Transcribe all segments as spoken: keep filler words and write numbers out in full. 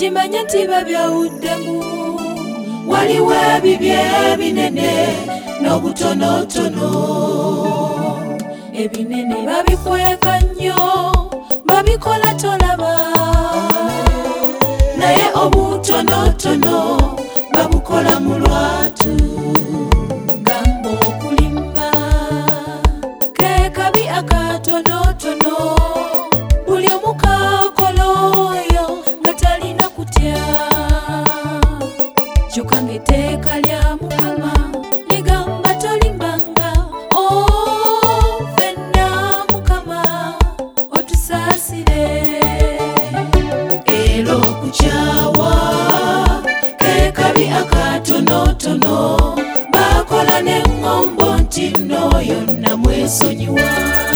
kimanye nti babyawuddemu waliwo ebibye ebinene n'obutonotono ebinene babikweka nnyo babikola tolaba naye obutonotono babukola mu lwatu gamba okulimba ke kabi akatonotono buli omu kaakola oyo nga talina kutya kyokka ng'etteeka lya Mukama ligamba tolimbanga fenna Mukama otusaasire era okukyawa ke kabi akatonotono bakola n'eŋŋombo nti nno yonna mwesonyiwa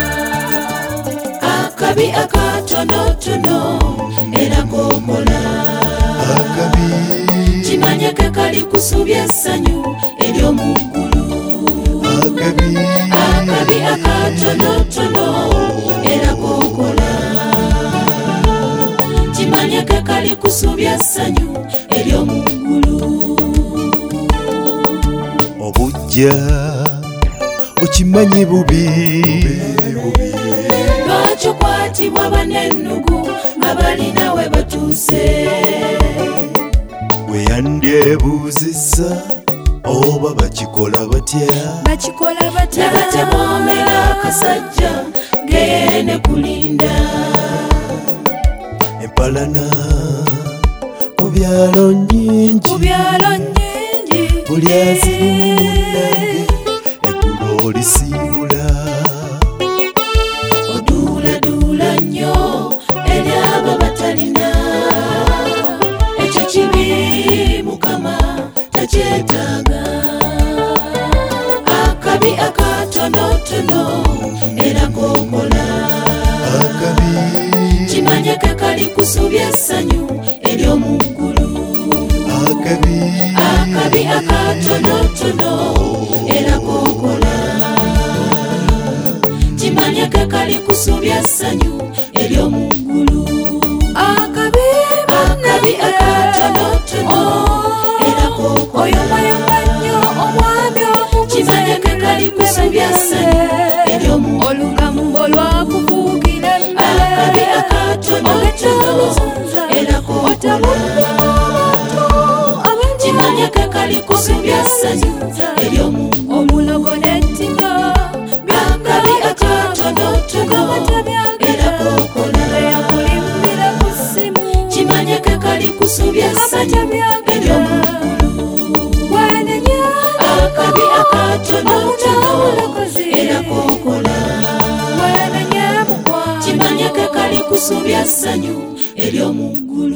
akabi akatonotono era kokola akabi kimanye ke kali kusubya essanyu ery'omu ggulu akabi akabi akatonotono era kokola kimanye ke kali kusubya essanyu ery'omu ggulu obujja okimanyi bubi lwaki okwatibwa banennugu nga balina we batuuse weyandyebuuzizza oba bakikola batya bakikola batya tebatemwomera akasajja geene kulinda empalana ku byalo nnyingi ku byalo nnyingi buli azirimu munnange eggulo olisiibula oduuladuula nnyo eri abo batalina ekyo kibi Mukama takyetaaga akabi akatonotono era kokola akabi kimanye ke kali kusubya essanyu ery'omu ggulu akabi akabi akatonotono era kokola kimanye ke kali kusubya essanyu ery'omu ggulu akabi akabi akatonotono era kokola oyomayoma nnyo omwami omukuze kimanye ke kali kusubya essanyu ery'omu olugambo lwakubuukira akabi akatonotono era kokola kimanye ke kali kusubya essanyu ery'omu omulogo n'ettima akabi akatonotono era kokola yakulimbira ku ssimu kimanye ke kali kusubya essanyu ery'omu ggulu akabi akatonotono era kokola kimanye ke kali kusubya essanyu ery'omu ggulu